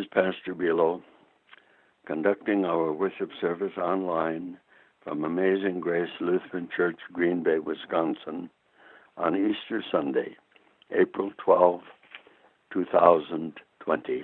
is Pastor Bilo, conducting our worship service online from Amazing Grace Lutheran Church, Green Bay, Wisconsin, on Easter Sunday, April 12, 2020.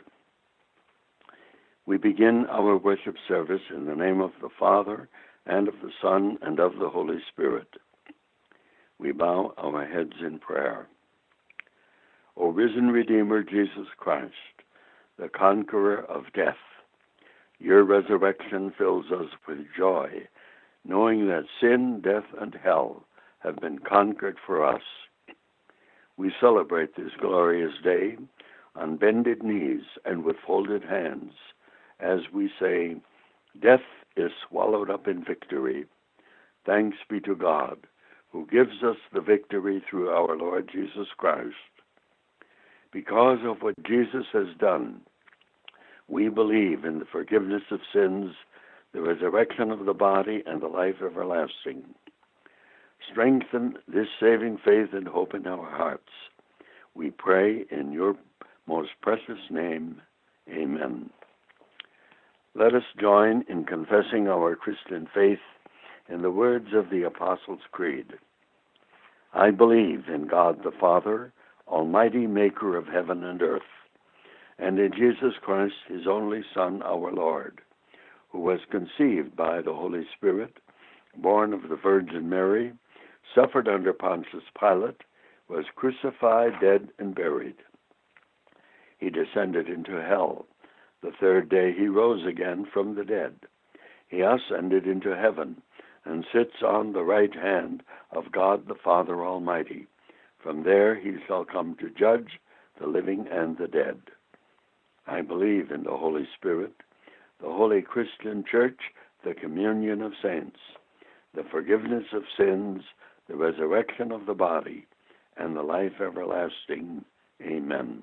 We begin our worship service in the name of the Father, and of the Son, and of the Holy Spirit. We bow our heads in prayer. O risen Redeemer, Jesus Christ, the conqueror of death, your resurrection fills us with joy, knowing that sin, death, and hell have been conquered for us. We celebrate this glorious day on bended knees and with folded hands, as we say, "Death is swallowed up in victory. Thanks be to God, who gives us the victory through our Lord Jesus Christ." Because of what Jesus has done, we believe in the forgiveness of sins, the resurrection of the body, and the life everlasting. Strengthen this saving faith and hope in our hearts. We pray in your most precious name. Amen. Let us join in confessing our Christian faith in the words of the Apostles' Creed. I believe in God the Father, Almighty Maker of heaven and earth, and in Jesus Christ, his only Son, our Lord, who was conceived by the Holy Spirit, born of the Virgin Mary, suffered under Pontius Pilate, was crucified, dead, and buried. He descended into hell. The third day he rose again from the dead. He ascended into heaven and sits on the right hand of God the Father Almighty. From there he shall come to judge the living and the dead. I believe in the Holy Spirit, the holy Christian Church, the communion of saints, the forgiveness of sins, the resurrection of the body, and the life everlasting. Amen.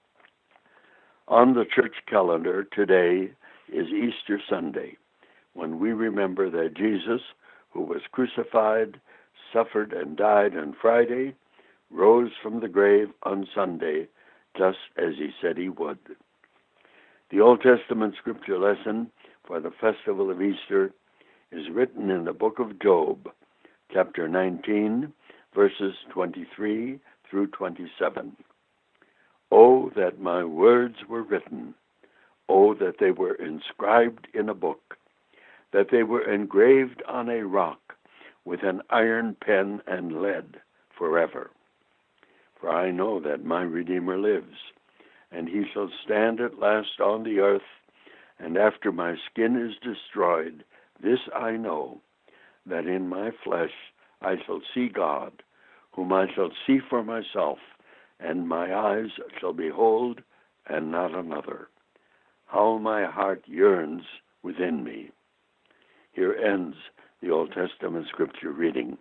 On the church calendar today is Easter Sunday, when we remember that Jesus, who was crucified, suffered, and died on Friday, rose from the grave on Sunday, just as he said he would. The Old Testament scripture lesson for the festival of Easter is written in the book of Job, chapter 19, verses 23 through 27. Oh, that my words were written. Oh, that they were inscribed in a book, that they were engraved on a rock with an iron pen and lead forever. For I know that my Redeemer lives, and he shall stand at last on the earth, and after my skin is destroyed, this I know, that in my flesh I shall see God, whom I shall see for myself, and my eyes shall behold, and not another. How my heart yearns within me. Here ends the Old Testament scripture reading.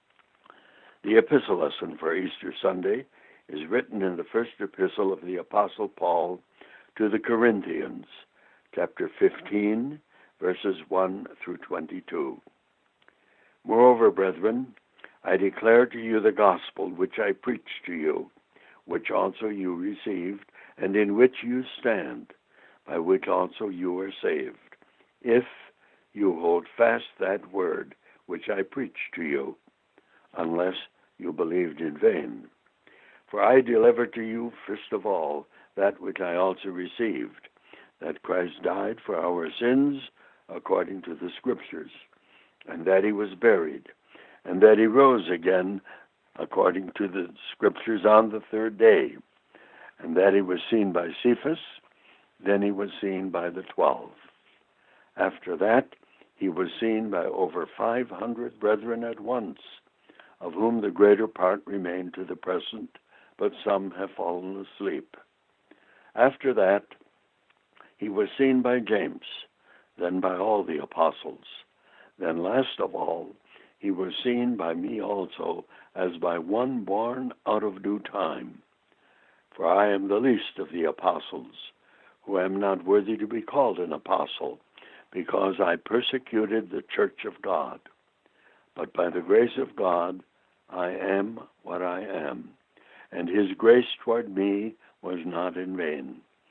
The epistle lesson for Easter Sunday is written in the first epistle of the Apostle Paul to the Corinthians, chapter 15, verses 1 through 22. Moreover, brethren, I declare to you the gospel which I preached to you, which also you received, and in which you stand, by which also you are saved, if you hold fast that word which I preached to you, unless you believed in vain. For I delivered to you first of all that which I also received, that Christ died for our sins according to the Scriptures, and that he was buried, and that he rose again according to the Scriptures on the third day, and that he was seen by Cephas, then he was seen by the 12. After that, he was seen by over 500 brethren at once, of whom the greater part remain to the present, but some have fallen asleep. After that, he was seen by James, then by all the apostles. Then last of all, he was seen by me also, as by one born out of due time. For I am the least of the apostles, who am not worthy to be called an apostle, because I persecuted the church of God. But by the grace of God, I am what I am, and his grace toward me was not in vain.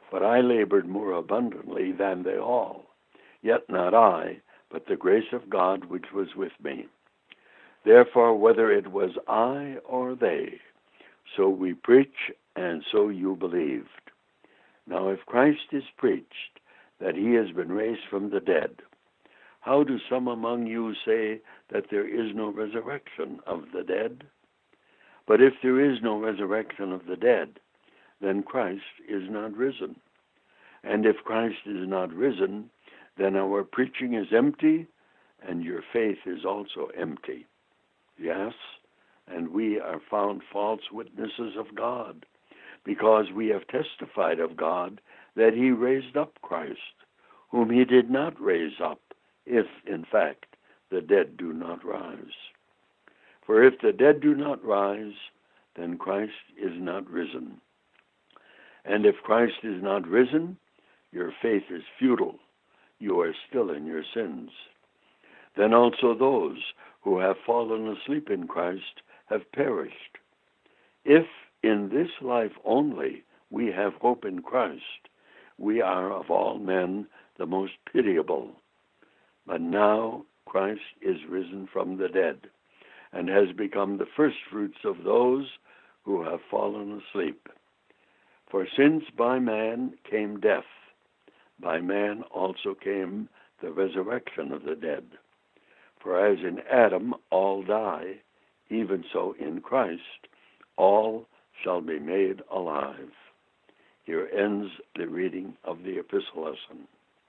But I labored more abundantly than they all. Yet not I, but the grace of God which was with me. Therefore, whether it was I or they, so we preach, and so you believed. Now if Christ is preached, that he has been raised from the dead, how do some among you say that there is no resurrection of the dead? But if there is no resurrection of the dead, then Christ is not risen. And if Christ is not risen, then our preaching is empty, and your faith is also empty. Yes, and we are found false witnesses of God, because we have testified of God that he raised up Christ, whom he did not raise up, if, in fact, the dead do not rise. For if the dead do not rise, then Christ is not risen. And if Christ is not risen, your faith is futile. You are still in your sins. Then also those who have fallen asleep in Christ have perished. If in this life only we have hope in Christ, we are of all men the most pitiable. But now Christ is risen from the dead, and has become the firstfruits of those who have fallen asleep. For since by man came death, by man also came the resurrection of the dead. For as in Adam all die, even so in Christ all shall be made alive. Here ends the reading of the epistle lesson.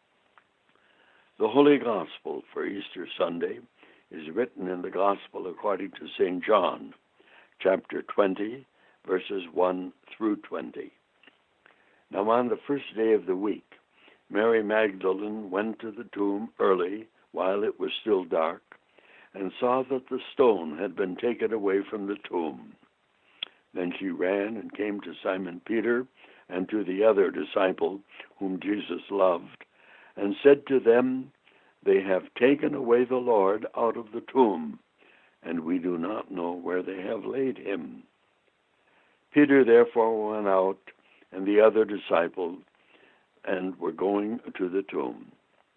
The Holy Gospel for Easter Sunday is written in the Gospel according to St. John, chapter 20, verses 1 through 20. Now on the first day of the week, Mary Magdalene went to the tomb early, while it was still dark, and saw that the stone had been taken away from the tomb. Then she ran and came to Simon Peter and to the other disciple whom Jesus loved, and said to them, "They have taken away the Lord out of the tomb, and we do not know where they have laid him." Peter therefore went out, and the other disciple, and were going to the tomb.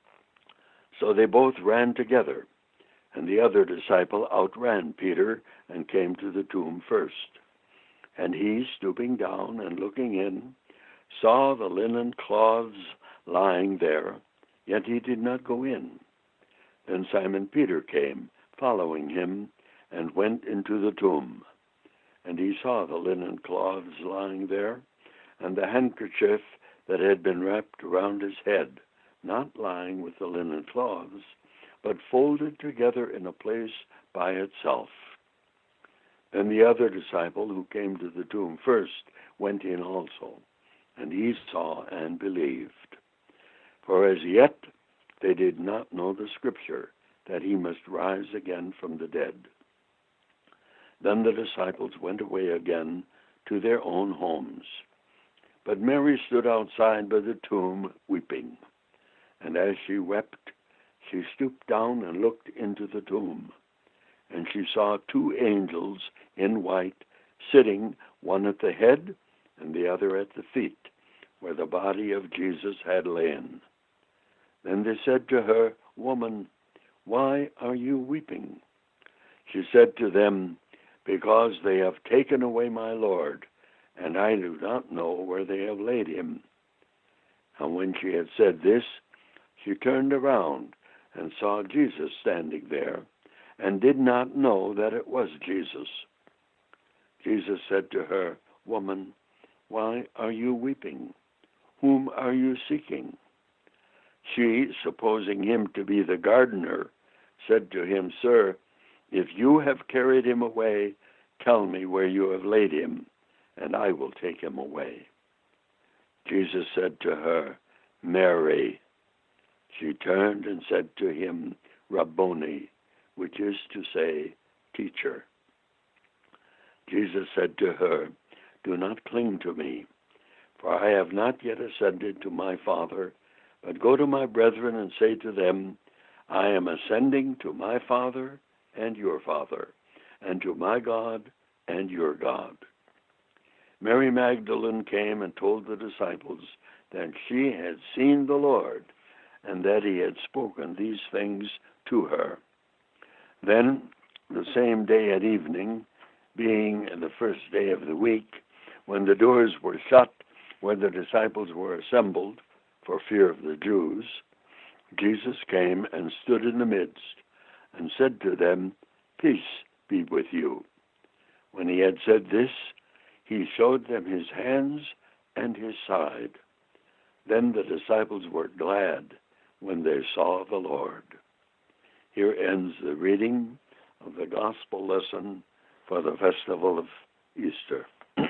So they both ran together, and the other disciple outran Peter and came to the tomb first. And he, stooping down and looking in, saw the linen cloths lying there, yet he did not go in. Then Simon Peter came, following him, and went into the tomb. And he saw the linen cloths lying there, and the handkerchief that had been wrapped around his head, not lying with the linen cloths, but folded together in a place by itself. Then the other disciple, who came to the tomb first, went in also, and he saw and believed. For as yet they did not know the Scripture, that he must rise again from the dead. Then the disciples went away again to their own homes. But Mary stood outside by the tomb, weeping. And as she wept, she stooped down and looked into the tomb. And she saw two angels in white, sitting, one at the head and the other at the feet, where the body of Jesus had lain. Then they said to her, "Woman, why are you weeping?" She said to them, "Because they have taken away my Lord, and I do not know where they have laid him." And when she had said this, she turned around and saw Jesus standing there, and did not know that it was Jesus. Jesus said to her, "Woman, why are you weeping? Whom are you seeking?" She, supposing him to be the gardener, said to him, "Sir, if you have carried him away, tell me where you have laid him, and I will take him away." Jesus said to her, "Mary." She turned and said to him, "Rabboni," which is to say, Teacher. Jesus said to her, "Do not cling to me, for I have not yet ascended to my Father, but go to my brethren and say to them, I am ascending to my Father and your Father, and to my God and your God." Mary Magdalene came and told the disciples that she had seen the Lord, and that he had spoken these things to her. Then, the same day at evening, being the first day of the week, when the doors were shut where the disciples were assembled for fear of the Jews, Jesus came and stood in the midst and said to them, "Peace be with you." When he had said this, he showed them his hands and his side. Then the disciples were glad when they saw the Lord. Here ends the reading of the gospel lesson for the festival of Easter.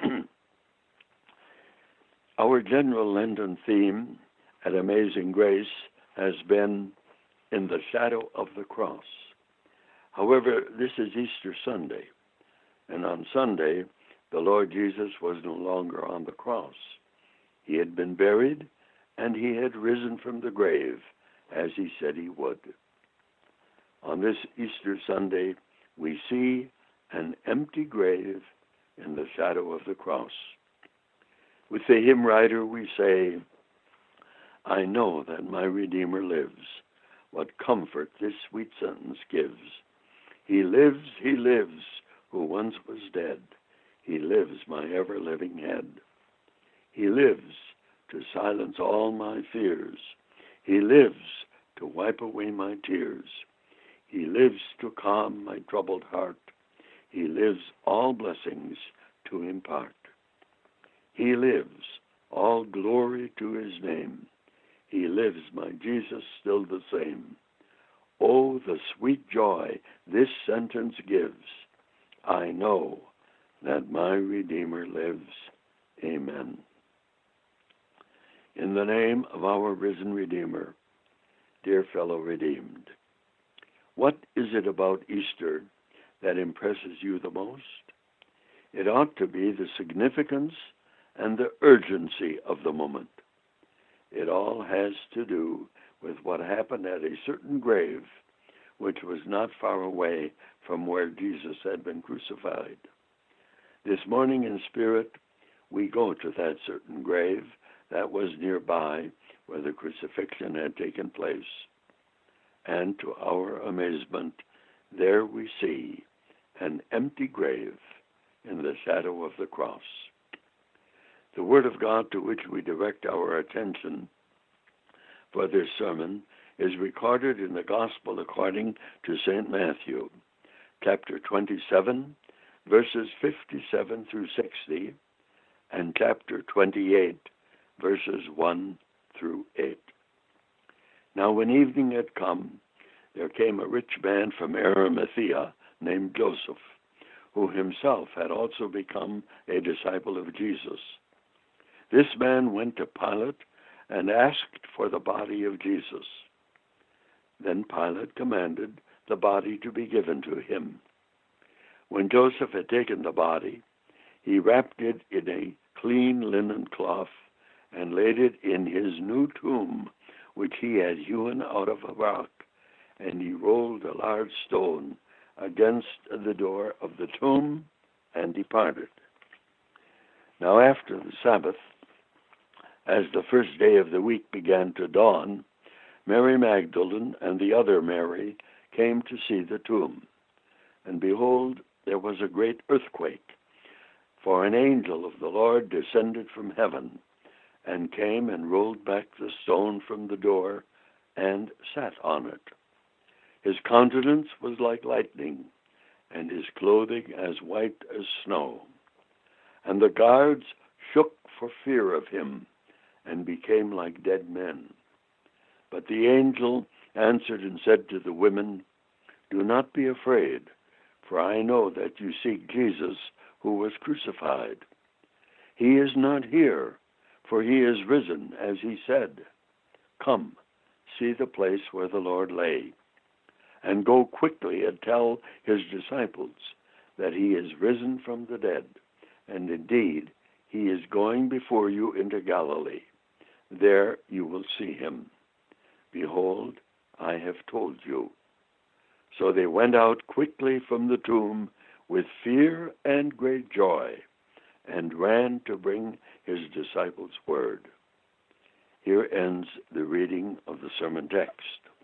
Our general Lenten theme at Amazing Grace has been in the shadow of the cross. However, this is Easter Sunday, and on Sunday, the Lord Jesus was no longer on the cross. He had been buried, and he had risen from the grave, as he said he would. On this Easter Sunday, we see an empty grave in the shadow of the cross. With the hymn writer, we say, "I know that my Redeemer lives. What comfort this sweet sentence gives. He lives, who once was dead. He lives, my ever-living head. He lives to silence all my fears. He lives to wipe away my tears. He lives to calm my troubled heart. He lives all blessings to impart. He lives, all glory to his name. He lives, my Jesus, still the same. Oh, the sweet joy this sentence gives. I know that my Redeemer lives. Amen." In the name of our risen Redeemer, dear fellow redeemed, what is it about Easter that impresses you the most? It ought to be the significance and the urgency of the moment. It all has to do with what happened at a certain grave, which was not far away from where Jesus had been crucified. This morning in spirit, we go to that certain grave that was nearby where the crucifixion had taken place. And to our amazement, there we see an empty grave in the shadow of the cross. The Word of God to which we direct our attention for this sermon is recorded in the Gospel according to St. Matthew, chapter 27, verses 57 through 60, and chapter 28, verses 1 through 8. Now when evening had come, there came a rich man from Arimathea named Joseph, who himself had also become a disciple of Jesus. This man went to Pilate and asked for the body of Jesus. Then Pilate commanded the body to be given to him. When Joseph had taken the body, he wrapped it in a clean linen cloth and laid it in his new tomb, which he had hewn out of a rock, and he rolled a large stone against the door of the tomb and departed. Now after the Sabbath, as the first day of the week began to dawn, Mary Magdalene and the other Mary came to see the tomb. And behold, there was a great earthquake, for an angel of the Lord descended from heaven, and came and rolled back the stone from the door, and sat on it. His countenance was like lightning, and his clothing as white as snow. And the guards shook for fear of him, and became like dead men. But the angel answered and said to the women, "Do not be afraid, for I know that you seek Jesus who was crucified. He is not here, for he is risen, as he said. Come, see the place where the Lord lay, and go quickly and tell his disciples that he is risen from the dead, and indeed he is going before you into Galilee. There you will see him. Behold, I have told you." So they went out quickly from the tomb with fear and great joy, and ran to bring his disciples word. Here ends the reading of the sermon text.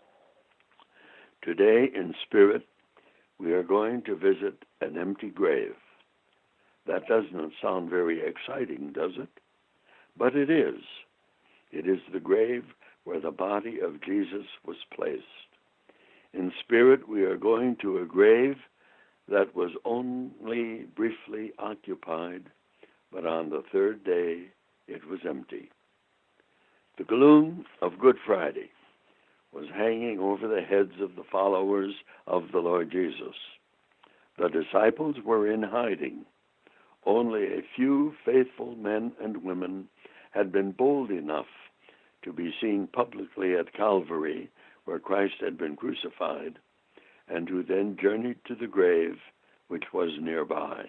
Today, in spirit, we are going to visit an empty grave. That does not sound very exciting, does it? But it is. It is the grave where the body of Jesus was placed. In spirit, we are going to a grave that was only briefly occupied, but on the third day it was empty. The gloom of Good Friday was hanging over the heads of the followers of the Lord Jesus. The disciples were in hiding. Only a few faithful men and women had been bold enough to be seen publicly at Calvary, where Christ had been crucified, and who then journeyed to the grave, which was nearby.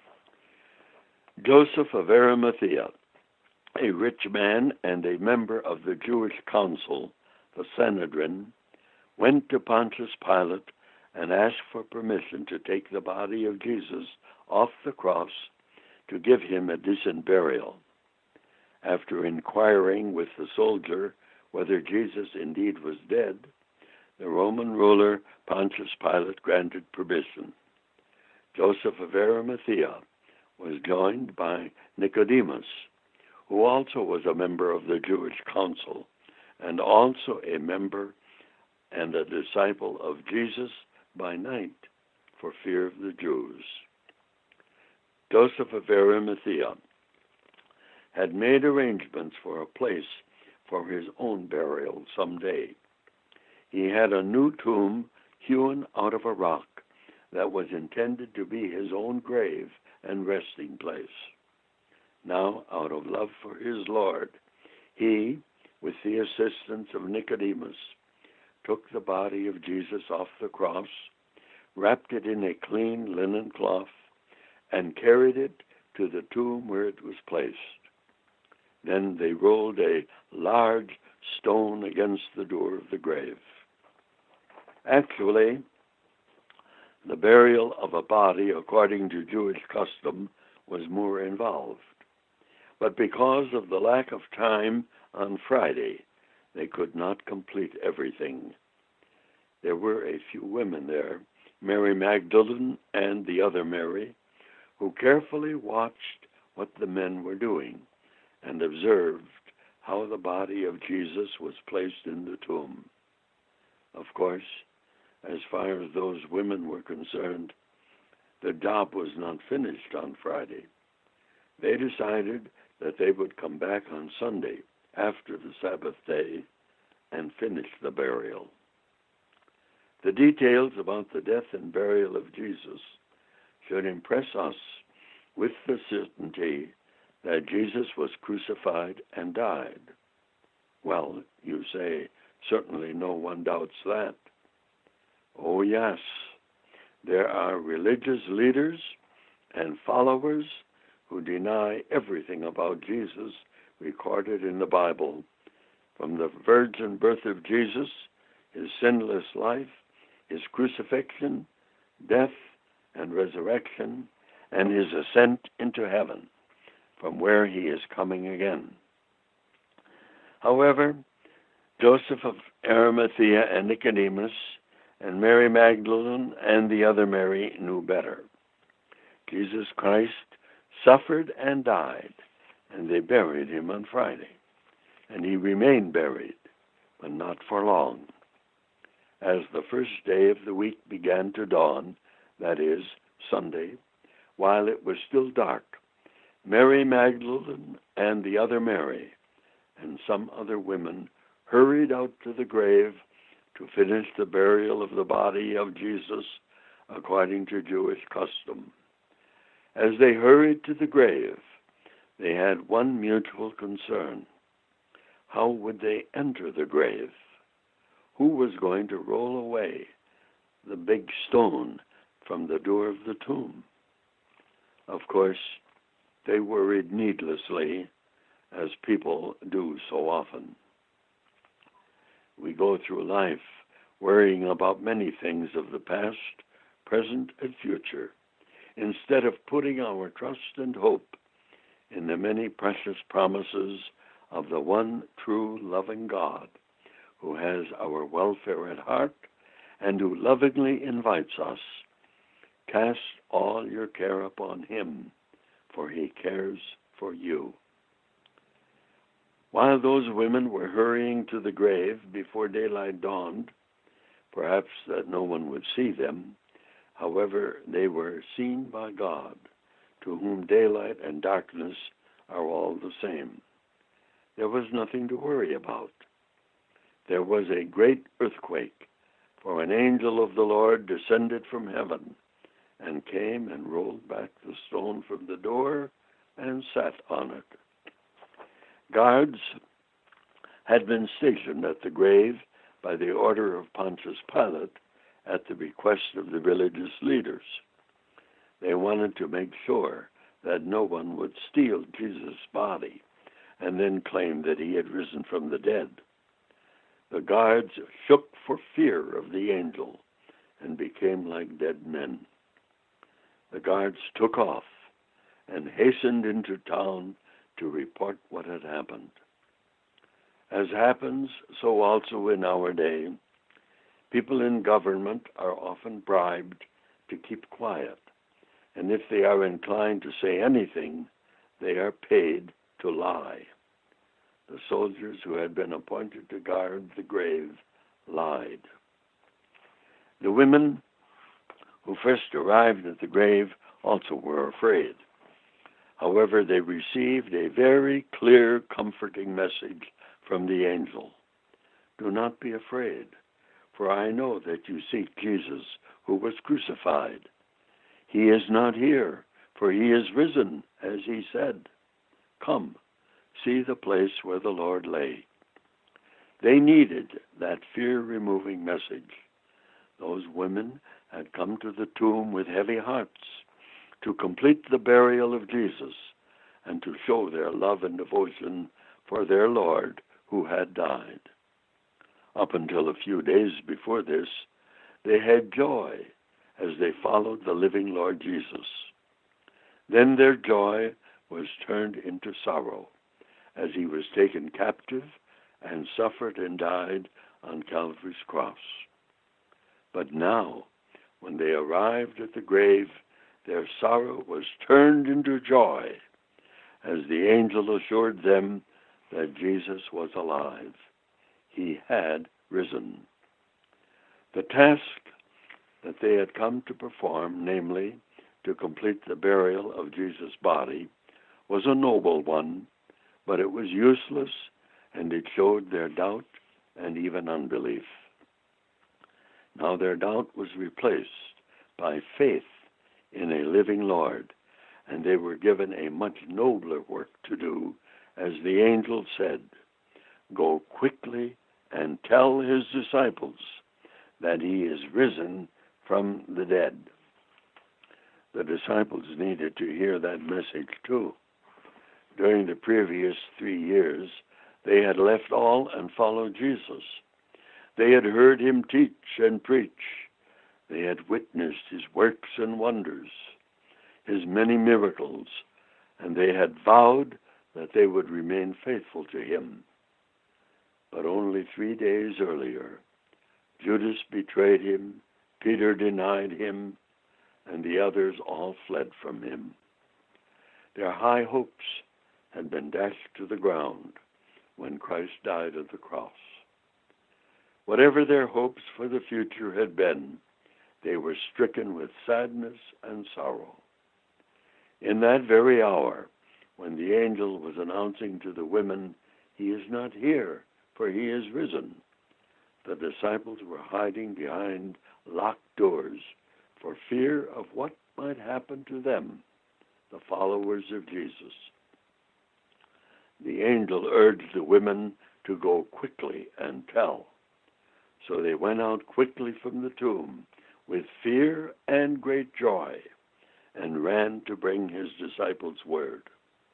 Joseph of Arimathea, a rich man and a member of the Jewish council, the Sanhedrin, went to Pontius Pilate and asked for permission to take the body of Jesus off the cross to give him a decent burial. After inquiring with the soldier whether Jesus indeed was dead, the Roman ruler Pontius Pilate granted permission. Joseph of Arimathea was joined by Nicodemus, who also was a member of the Jewish council and also a member and a disciple of Jesus by night for fear of the Jews. Joseph of Arimathea had made arrangements for a place for his own burial someday. He had a new tomb hewn out of a rock that was intended to be his own grave and resting place. Now, out of love for his Lord, he, with the assistance of Nicodemus, took the body of Jesus off the cross, wrapped it in a clean linen cloth, and carried it to the tomb where it was placed. Then they rolled a large stone against the door of the grave. Actually, the burial of a body, according to Jewish custom, was more involved. But because of the lack of time on Friday, they could not complete everything. There were a few women there, Mary Magdalene and the other Mary, who carefully watched what the men were doing and observed how the body of Jesus was placed in the tomb. Of course, as far as those women were concerned, the job was not finished on Friday. They decided that they would come back on Sunday after the Sabbath day and finish the burial. The details about the death and burial of Jesus should impress us with the certainty that Jesus was crucified and died. Well, you say, certainly no one doubts that. Oh yes, there are religious leaders and followers who deny everything about Jesus recorded in the Bible, from the virgin birth of Jesus, his sinless life, his crucifixion, death, and resurrection, and his ascent into heaven, from where he is coming again. However, Joseph of Arimathea and Nicodemus and Mary Magdalene and the other Mary knew better. Jesus Christ suffered and died, and they buried him on Friday. And he remained buried, but not for long. As the first day of the week began to dawn, that is, Sunday, while it was still dark, Mary Magdalene and the other Mary and some other women hurried out to the grave to finish the burial of the body of Jesus according to Jewish custom. As they hurried to the grave, they had one mutual concern. How would they enter the grave? Who was going to roll away the big stone from the door of the tomb? Of course, they worried needlessly, as people do so often. We go through life worrying about many things of the past, present, and future, instead of putting our trust and hope in the many precious promises of the one true loving God, who has our welfare at heart and who lovingly invites us, cast all your care upon him, for he cares for you. While those women were hurrying to the grave before daylight dawned, perhaps that no one would see them, however, they were seen by God, to whom daylight and darkness are all the same. There was nothing to worry about. There was a great earthquake, for an angel of the Lord descended from heaven and came and rolled back the stone from the door and sat on it. Guards had been stationed at the grave by the order of Pontius Pilate at the request of the religious leaders. They wanted to make sure that no one would steal Jesus' body and then claim that he had risen from the dead. The guards shook for fear of the angel and became like dead men. The guards took off and hastened into town to report what had happened. As happens so also in our day, people in government are often bribed to keep quiet, and if they are inclined to say anything, they are paid to lie. The soldiers who had been appointed to guard the grave lied. The women who first arrived at the grave also were afraid. However, they received a very clear, comforting message from the angel. Do not be afraid, for I know that you seek Jesus who was crucified. He is not here, for he is risen, as he said. Come, see the place where the Lord lay. They needed that fear-removing message. Those women had come to the tomb with heavy hearts to complete the burial of Jesus and to show their love and devotion for their Lord who had died. Up until a few days before this, they had joy as they followed the living Lord Jesus. Then their joy was turned into sorrow as he was taken captive and suffered and died on Calvary's cross. But now, when they arrived at the grave, their sorrow was turned into joy as the angel assured them that Jesus was alive. He had risen. The task that they had come to perform, namely, to complete the burial of Jesus' body, was a noble one, but it was useless, and it showed their doubt and even unbelief. Now their doubt was replaced by faith in a living Lord, and they were given a much nobler work to do, as the angel said, "Go quickly and tell his disciples that he is risen from the dead." The disciples needed to hear that message too. During the previous 3 years, they had left all and followed Jesus. They had heard him teach and preach. They had witnessed his works and wonders, his many miracles, and they had vowed that they would remain faithful to him. But only 3 days earlier, Judas betrayed him, Peter denied him, and the others all fled from him. Their high hopes had been dashed to the ground when Christ died at the cross. Whatever their hopes for the future had been, they were stricken with sadness and sorrow. In that very hour, when the angel was announcing to the women, "He is not here, for he is risen," the disciples were hiding behind locked doors for fear of what might happen to them, the followers of Jesus. The angel urged the women to go quickly and tell. So they went out quickly from the tomb with fear and great joy and ran to bring his disciples word.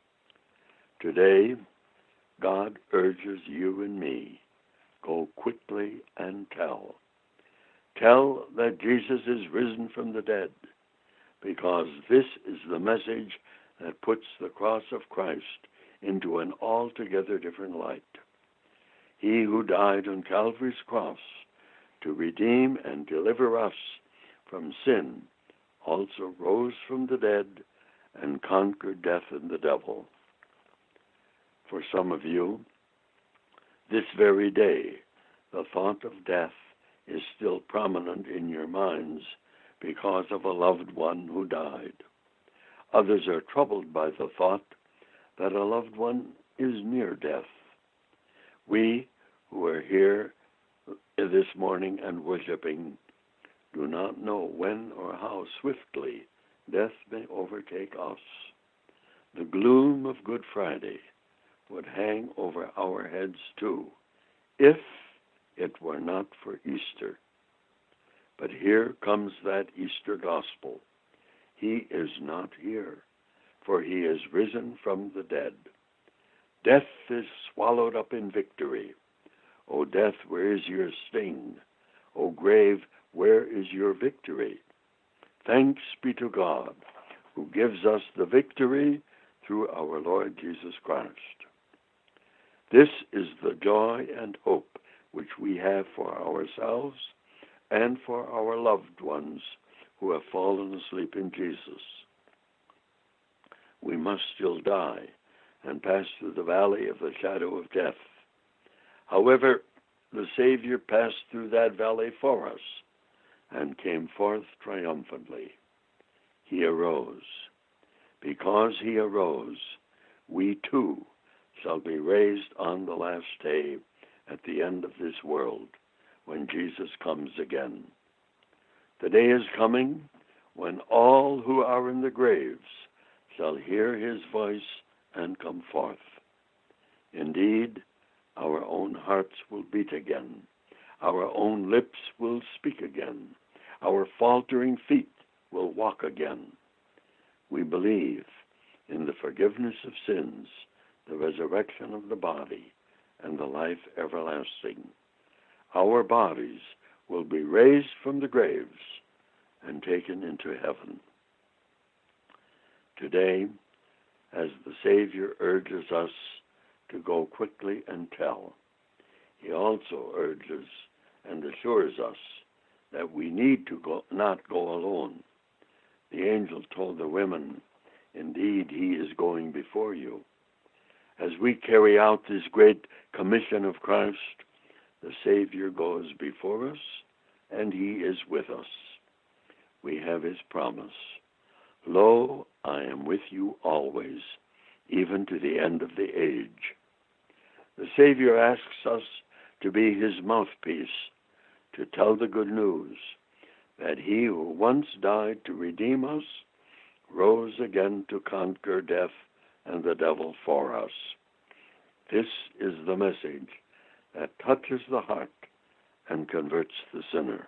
Today, God urges you and me, go quickly and tell. Tell that Jesus is risen from the dead, because this is the message that puts the cross of Christ into an altogether different light. He who died on Calvary's cross to redeem and deliver us from sin also rose from the dead and conquered death and the devil. For some of you, this very day, the thought of death is still prominent in your minds because of a loved one who died. Others are troubled by the thought that a loved one is near death. We who are here this morning and worshiping do not know when or how swiftly death may overtake us. The gloom of Good Friday would hang over our heads too, if it were not for Easter. But here comes that Easter gospel. He is not here, for he is risen from the dead. Death is swallowed up in victory. O death, where is your sting? O grave, where is your victory? Thanks be to God, who gives us the victory through our Lord Jesus Christ. This is the joy and hope which we have for ourselves and for our loved ones who have fallen asleep in Jesus. We must still die and pass through the valley of the shadow of death. However, the Savior passed through that valley for us and came forth triumphantly. He arose. Because he arose, we too shall be raised on the last day at the end of this world when Jesus comes again. The day is coming when all who are in the graves shall hear his voice and come forth. Indeed, our own hearts will beat again. Our own lips will speak again. Our faltering feet will walk again. We believe in the forgiveness of sins, the resurrection of the body, and the life everlasting. Our bodies will be raised from the graves and taken into heaven. Today, as the Savior urges us to go quickly and tell, he also urges and assures us that we need to not go alone. The angel told the women, "Indeed, he is going before you." As we carry out this great commission of Christ, the Savior goes before us, and he is with us. We have his promise. Lo, I am with you always, even to the end of the age. The Savior asks us to be his mouthpiece, to tell the good news that he who once died to redeem us rose again to conquer death and the devil for us. This is the message that touches the heart and converts the sinner.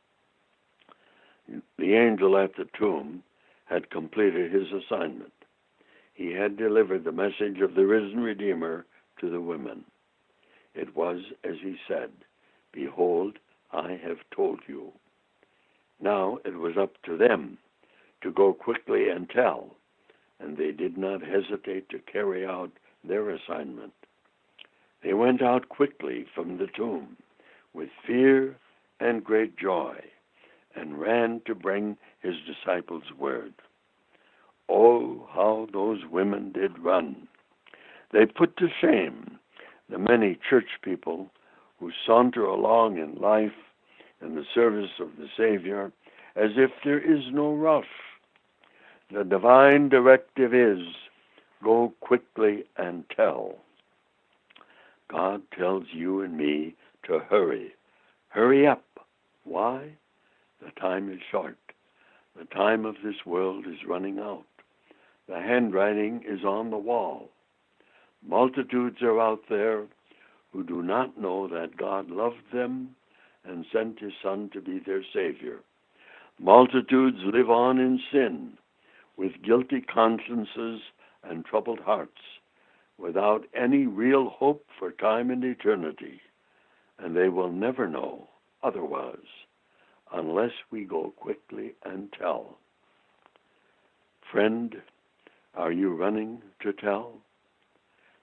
The angel at the tomb had completed his assignment. He had delivered the message of the risen Redeemer to the women. It was as he said, "Behold, I have told you." Now it was up to them to go quickly and tell, and they did not hesitate to carry out their assignment. They went out quickly from the tomb with fear and great joy and ran to bring his disciples word. Oh, how those women did run! They put to shame the many church people who saunter along in life in the service of the Savior as if there is no rush. The divine directive is, go quickly and tell. God tells you and me to hurry. Hurry up. Why? The time is short. The time of this world is running out. The handwriting is on the wall. Multitudes are out there who do not know that God loved them and sent his Son to be their Savior. Multitudes live on in sin with guilty consciences and troubled hearts, without any real hope for time and eternity, and they will never know otherwise unless we go quickly and tell. Friend, are you running to tell?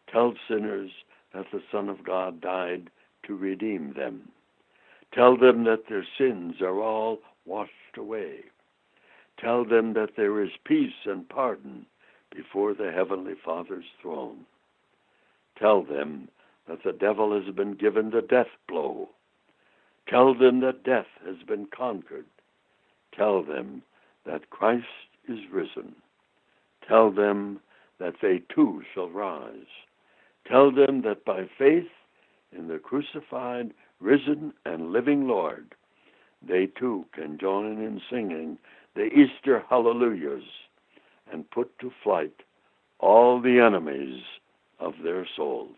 Tell sinners that the Son of God died to redeem them. Tell them that their sins are all washed away. Tell them that there is peace and pardon before the Heavenly Father's throne. Tell them that the devil has been given the death blow. Tell them that death has been conquered. Tell them that Christ is risen. Tell them that they too shall rise. Tell them that by faith in the crucified, risen, and living Lord, they too can join in singing the Easter hallelujahs and put to flight all the enemies of their souls.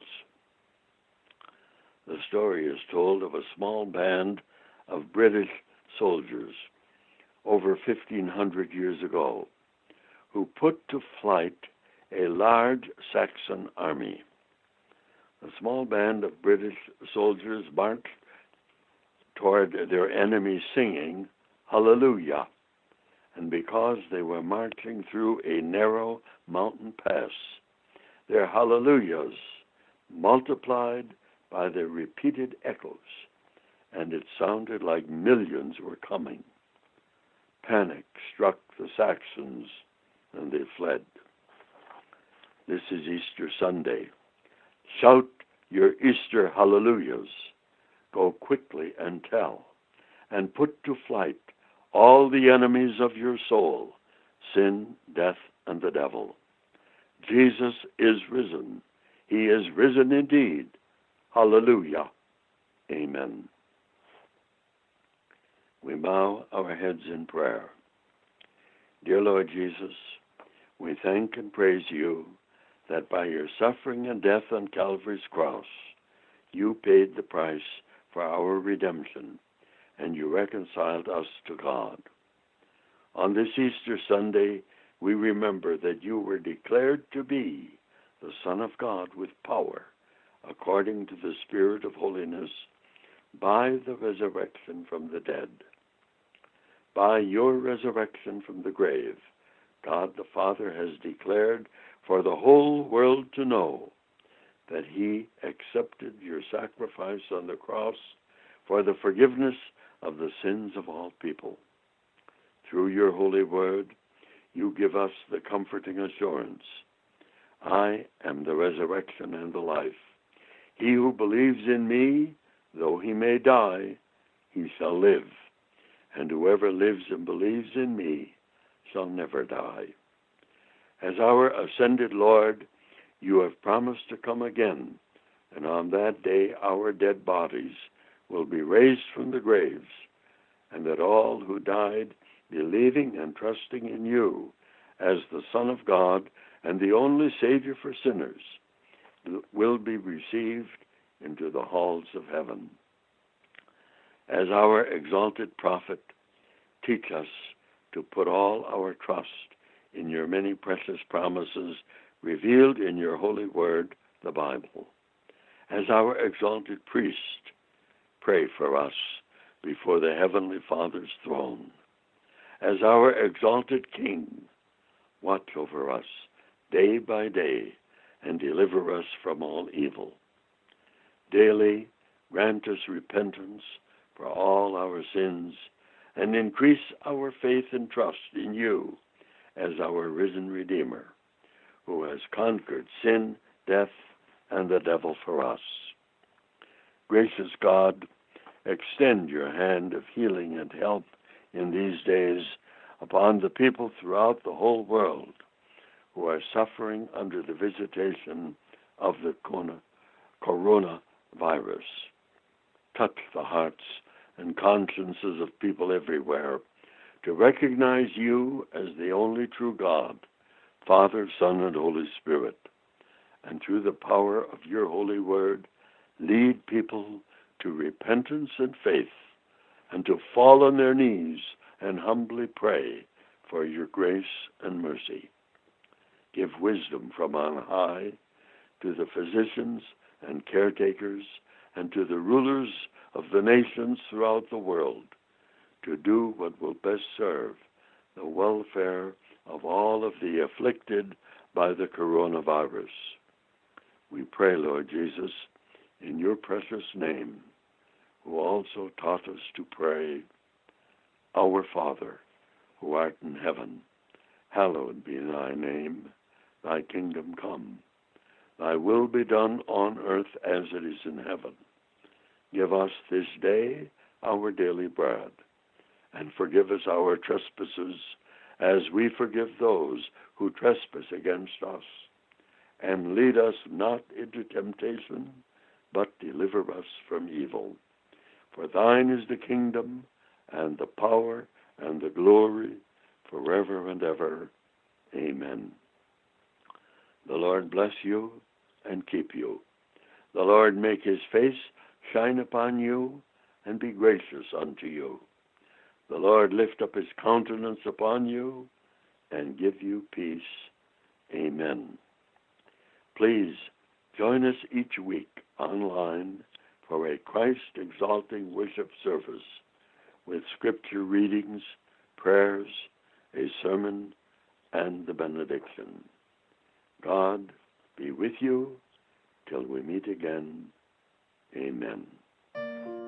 The story is told of a small band of British soldiers over 1,500 years ago who put to flight a large Saxon army. A small band of British soldiers marched toward their enemy singing hallelujah, and because they were marching through a narrow mountain pass, their hallelujahs multiplied by their repeated echoes, and it sounded like millions were coming. Panic struck the Saxons, and they fled. This is Easter Sunday. Shout your Easter hallelujahs. Go quickly and tell, and put to flight all the enemies of your soul, sin, death, and the devil. Jesus is risen. He is risen indeed. Hallelujah. Amen. We bow our heads in prayer. Dear Lord Jesus, we thank and praise you that by your suffering and death on Calvary's cross, you paid the price for our redemption, and you reconciled us to God. On this Easter Sunday, we remember that you were declared to be the Son of God with power, according to the Spirit of holiness, by the resurrection from the dead. By your resurrection from the grave, God the Father has declared for the whole world to know that he accepted your sacrifice on the cross for the forgiveness of the sins of all people. Through your holy word, you give us the comforting assurance, I am the resurrection and the life. He who believes in me, though he may die, he shall live. And whoever lives and believes in me shall never die. As our ascended Lord, you have promised to come again, and on that day our dead bodies will be raised from the graves, and that all who died believing and trusting in you as the Son of God and the only Savior for sinners will be received into the halls of heaven. As our exalted prophet, teach us to put all our trust in your many precious promises revealed in your holy word, the Bible. As our exalted priest, pray for us before the Heavenly Father's throne. As our exalted King, watch over us day by day and deliver us from all evil. Daily grant us repentance for all our sins and increase our faith and trust in you as our risen Redeemer, who has conquered sin, death, and the devil for us. Gracious God, extend your hand of healing and help in these days upon the people throughout the whole world who are suffering under the visitation of the coronavirus. Touch the hearts and consciences of people everywhere to recognize you as the only true God, Father, Son, and Holy Spirit, and through the power of your holy word, lead people to repentance and faith, and to fall on their knees and humbly pray for your grace and mercy. Give wisdom from on high to the physicians and caretakers and to the rulers of the nations throughout the world to do what will best serve the welfare of all of the afflicted by the coronavirus. We pray, Lord Jesus, in your precious name, who also taught us to pray, Our Father, who art in heaven, hallowed be thy name. Thy kingdom come. Thy will be done on earth as it is in heaven. Give us this day our daily bread, and forgive us our trespasses, as we forgive those who trespass against us. And lead us not into temptation, but deliver us from evil. For thine is the kingdom, and the power, and the glory, forever and ever. Amen. The Lord bless you and keep you. The Lord make his face shine upon you and be gracious unto you. The Lord lift up his countenance upon you and give you peace. Amen. Please join us each week online for a Christ-exalting worship service with scripture readings, prayers, a sermon, and the benediction. God be with you till we meet again. Amen.